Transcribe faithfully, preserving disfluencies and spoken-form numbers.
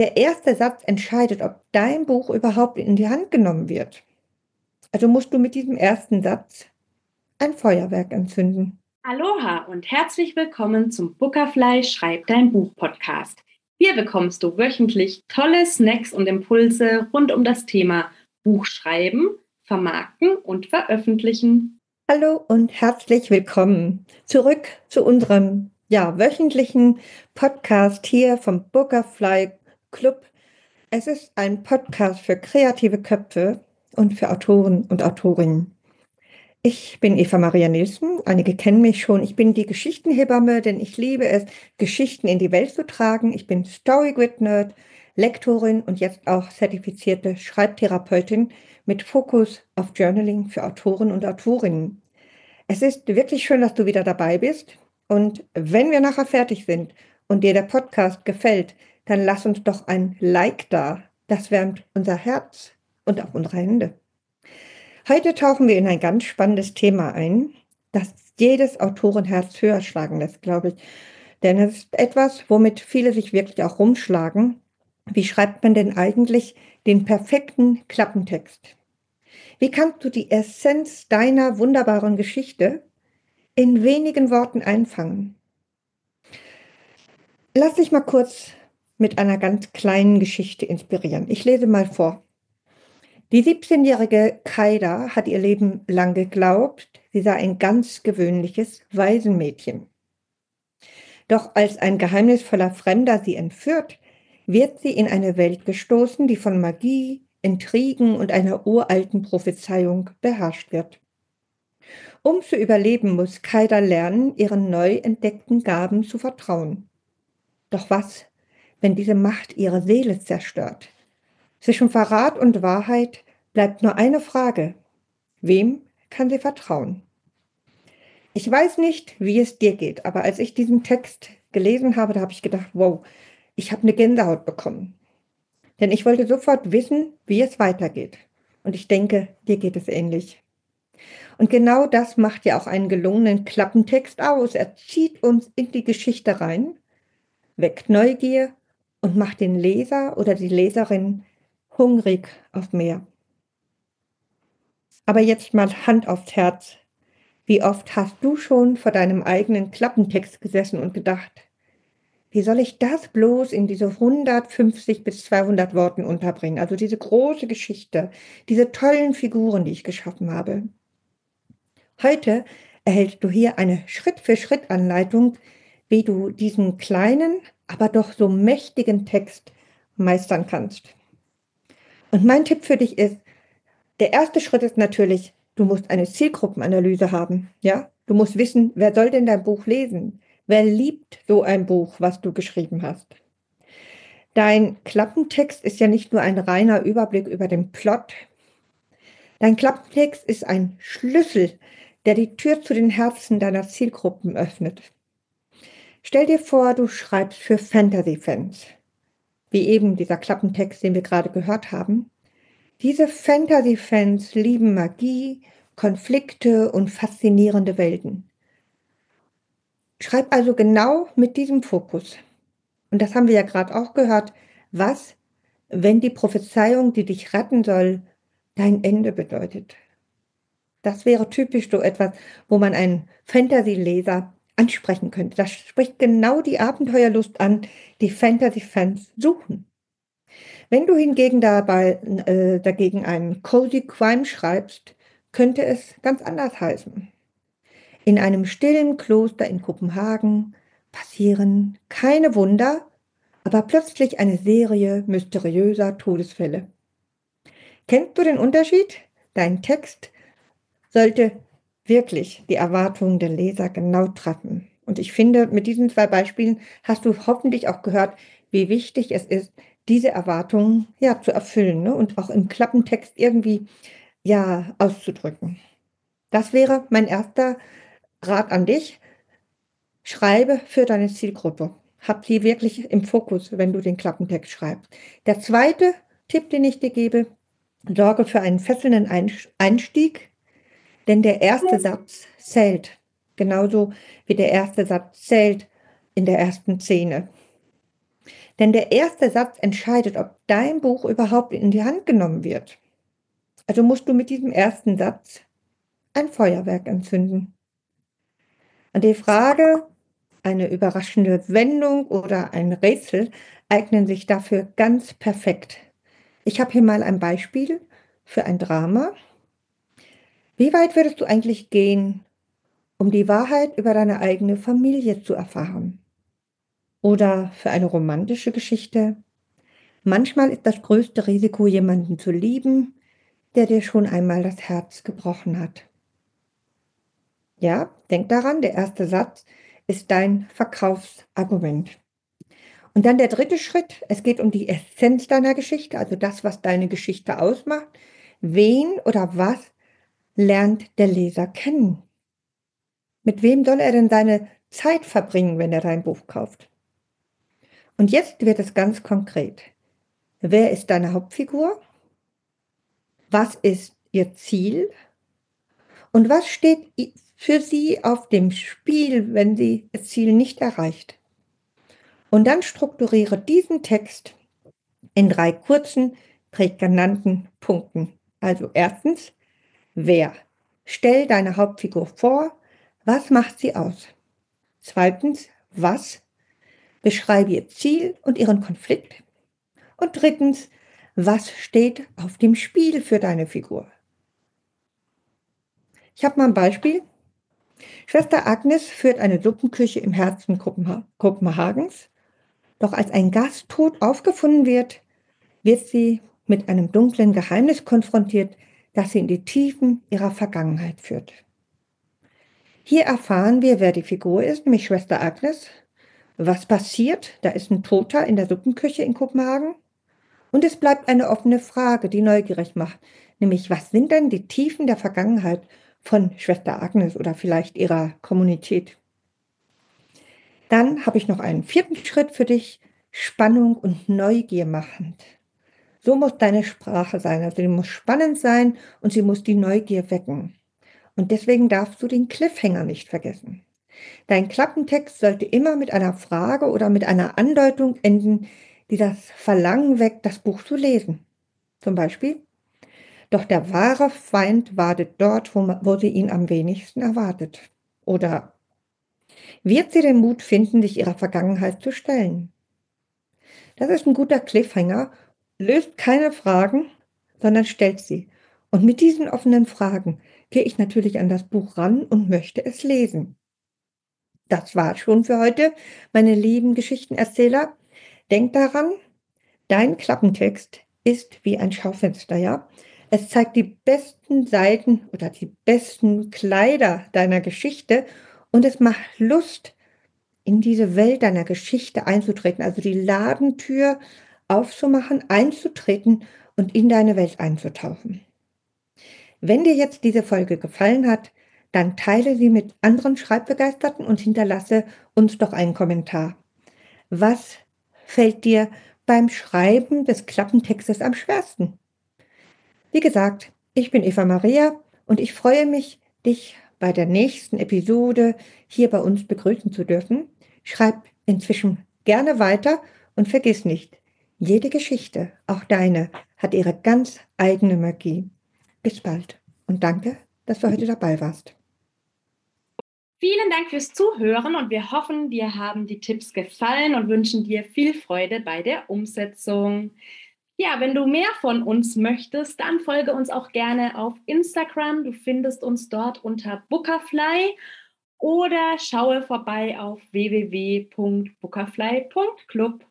Der erste Satz entscheidet, ob dein Buch überhaupt in die Hand genommen wird. Also musst du mit diesem ersten Satz ein Feuerwerk entzünden. Aloha und herzlich willkommen zum Bookerfly Schreib dein Buch Podcast. Hier bekommst du wöchentlich tolle Snacks und Impulse rund um das Thema Buchschreiben, Vermarkten und Veröffentlichen. Hallo und herzlich willkommen zurück zu unserem ja, wöchentlichen Podcast hier vom Bookerfly Club. Es ist ein Podcast für kreative Köpfe und für Autoren und Autorinnen. Ich bin Eva Maria Nilsson, einige kennen mich schon. Ich bin die Geschichtenhebamme, denn ich liebe es, Geschichten in die Welt zu tragen. Ich bin Storygrid-Nerd, Lektorin und jetzt auch zertifizierte Schreibtherapeutin mit Fokus auf Journaling für Autoren und Autorinnen. Es ist wirklich schön, dass du wieder dabei bist. Und wenn wir nachher fertig sind und dir der Podcast gefällt, dann lass uns doch ein Like da. Das wärmt unser Herz und auch unsere Hände. Heute tauchen wir in ein ganz spannendes Thema ein, das jedes Autorenherz höher schlagen lässt, glaube ich. Denn es ist etwas, womit viele sich wirklich auch rumschlagen. Wie schreibt man denn eigentlich den perfekten Klappentext? Wie kannst du die Essenz deiner wunderbaren Geschichte in wenigen Worten einfangen? Lass dich mal kurz mit einer ganz kleinen Geschichte inspirieren. Ich lese mal vor. Die siebzehnjährige Kaida hat ihr Leben lang geglaubt, sie sei ein ganz gewöhnliches Waisenmädchen. Doch als ein geheimnisvoller Fremder sie entführt, wird sie in eine Welt gestoßen, die von Magie, Intrigen und einer uralten Prophezeiung beherrscht wird. Um zu überleben, muss Kaida lernen, ihren neu entdeckten Gaben zu vertrauen. Doch was, wenn diese Macht ihre Seele zerstört? Zwischen Verrat und Wahrheit bleibt nur eine Frage. Wem kann sie vertrauen? Ich weiß nicht, wie es dir geht, aber als ich diesen Text gelesen habe, da habe ich gedacht, wow, ich habe eine Gänsehaut bekommen. Denn ich wollte sofort wissen, wie es weitergeht. Und ich denke, dir geht es ähnlich. Und genau das macht ja auch einen gelungenen Klappentext aus. Er zieht uns in die Geschichte rein, weckt Neugier und macht den Leser oder die Leserin hungrig auf mehr. Aber jetzt mal Hand aufs Herz. Wie oft hast du schon vor deinem eigenen Klappentext gesessen und gedacht, wie soll ich das bloß in diese hundertfünfzig bis zweihundert Worten unterbringen? Also diese große Geschichte, diese tollen Figuren, die ich geschaffen habe. Heute erhältst du hier eine Schritt-für-Schritt-Anleitung, wie du diesen kleinen, aber doch so mächtigen Text meistern kannst. Und mein Tipp für dich ist, der erste Schritt ist natürlich, du musst eine Zielgruppenanalyse haben. Ja? Du musst wissen, wer soll denn dein Buch lesen? Wer liebt so ein Buch, was du geschrieben hast? Dein Klappentext ist ja nicht nur ein reiner Überblick über den Plot. Dein Klappentext ist ein Schlüssel, der die Tür zu den Herzen deiner Zielgruppen öffnet. Stell dir vor, du schreibst für Fantasy-Fans, wie eben dieser Klappentext, den wir gerade gehört haben. Diese Fantasy-Fans lieben Magie, Konflikte und faszinierende Welten. Schreib also genau mit diesem Fokus. Und das haben wir ja gerade auch gehört. Was, wenn die Prophezeiung, die dich retten soll, dein Ende bedeutet? Das wäre typisch so etwas, wo man einen Fantasy-Leser ansprechen könnte. Das spricht genau die Abenteuerlust an, die Fantasy-Fans suchen. Wenn du hingegen dabei äh, dagegen einen Cozy Crime schreibst, könnte es ganz anders heißen. In einem stillen Kloster in Kopenhagen passieren keine Wunder, aber plötzlich eine Serie mysteriöser Todesfälle. Kennst du den Unterschied? Dein Text sollte wirklich die Erwartungen der Leser genau treffen. Und ich finde, mit diesen zwei Beispielen hast du hoffentlich auch gehört, wie wichtig es ist, diese Erwartungen ja zu erfüllen, ne? Und auch im Klappentext irgendwie ja auszudrücken. Das wäre mein erster Rat an dich. Schreibe für deine Zielgruppe. Hab sie wirklich im Fokus, wenn du den Klappentext schreibst. Der zweite Tipp, den ich dir gebe, sorge für einen fesselnden Einstieg, denn der erste Satz zählt. Genauso wie der erste Satz zählt in der ersten Szene. Denn der erste Satz entscheidet, ob dein Buch überhaupt in die Hand genommen wird. Also musst du mit diesem ersten Satz ein Feuerwerk entzünden. Und die Frage, eine überraschende Wendung oder ein Rätsel eignen sich dafür ganz perfekt. Ich habe hier mal ein Beispiel für ein Drama. Wie weit würdest du eigentlich gehen, um die Wahrheit über deine eigene Familie zu erfahren? Oder für eine romantische Geschichte? Manchmal ist das größte Risiko, jemanden zu lieben, der dir schon einmal das Herz gebrochen hat. Ja, denk daran, der erste Satz ist dein Verkaufsargument. Und dann der dritte Schritt, es geht um die Essenz deiner Geschichte, also das, was deine Geschichte ausmacht. Wen oder was lernt der Leser kennen? Mit wem soll er denn seine Zeit verbringen, wenn er dein Buch kauft? Und jetzt wird es ganz konkret. Wer ist deine Hauptfigur? Was ist ihr Ziel? Und was steht für sie auf dem Spiel, wenn sie das Ziel nicht erreicht? Und dann strukturiere diesen Text in drei kurzen, prägnanten Punkten. Also erstens, wer? Stell deine Hauptfigur vor. Was macht sie aus? Zweitens, was? Beschreibe ihr Ziel und ihren Konflikt. Und drittens, was steht auf dem Spiel für deine Figur? Ich habe mal ein Beispiel. Schwester Agnes führt eine Suppenküche im Herzen Kopenhagens. Doch als ein Gast tot aufgefunden wird, wird sie mit einem dunklen Geheimnis konfrontiert, das sie in die Tiefen ihrer Vergangenheit führt. Hier erfahren wir, wer die Figur ist, nämlich Schwester Agnes. Was passiert? Da ist ein Toter in der Suppenküche in Kopenhagen. Und es bleibt eine offene Frage, die neugierig macht, nämlich was sind denn die Tiefen der Vergangenheit von Schwester Agnes oder vielleicht ihrer Kommunität? Dann habe ich noch einen vierten Schritt für dich, Spannung und Neugier machend. So muss deine Sprache sein, also sie muss spannend sein und sie muss die Neugier wecken. Und deswegen darfst du den Cliffhanger nicht vergessen. Dein Klappentext sollte immer mit einer Frage oder mit einer Andeutung enden, die das Verlangen weckt, das Buch zu lesen. Zum Beispiel, doch der wahre Feind wartet dort, wo, wo sie ihn am wenigsten erwartet. Oder wird sie den Mut finden, sich ihrer Vergangenheit zu stellen? Das ist ein guter Cliffhanger, löst keine Fragen, sondern stellt sie. Und mit diesen offenen Fragen gehe ich natürlich an das Buch ran und möchte es lesen. Das war schon für heute, meine lieben Geschichtenerzähler. Denk daran, dein Klappentext ist wie ein Schaufenster, ja? Es zeigt die besten Seiten oder die besten Kleider deiner Geschichte und es macht Lust, in diese Welt deiner Geschichte einzutreten, also die Ladentür aufzumachen, einzutreten und in deine Welt einzutauchen. Wenn dir jetzt diese Folge gefallen hat, dann teile sie mit anderen Schreibbegeisterten und hinterlasse uns doch einen Kommentar. Was fällt dir beim Schreiben des Klappentextes am schwersten? Wie gesagt, ich bin Eva Maria und ich freue mich, dich bei der nächsten Episode hier bei uns begrüßen zu dürfen. Schreib inzwischen gerne weiter und vergiss nicht, jede Geschichte, auch deine, hat ihre ganz eigene Magie. Bis bald und danke, dass du heute dabei warst. Vielen Dank fürs Zuhören und wir hoffen, dir haben die Tipps gefallen und wünschen dir viel Freude bei der Umsetzung. Ja, wenn du mehr von uns möchtest, dann folge uns auch gerne auf Instagram. Du findest uns dort unter Bookerfly oder schaue vorbei auf w w w punkt bookerfly punkt club.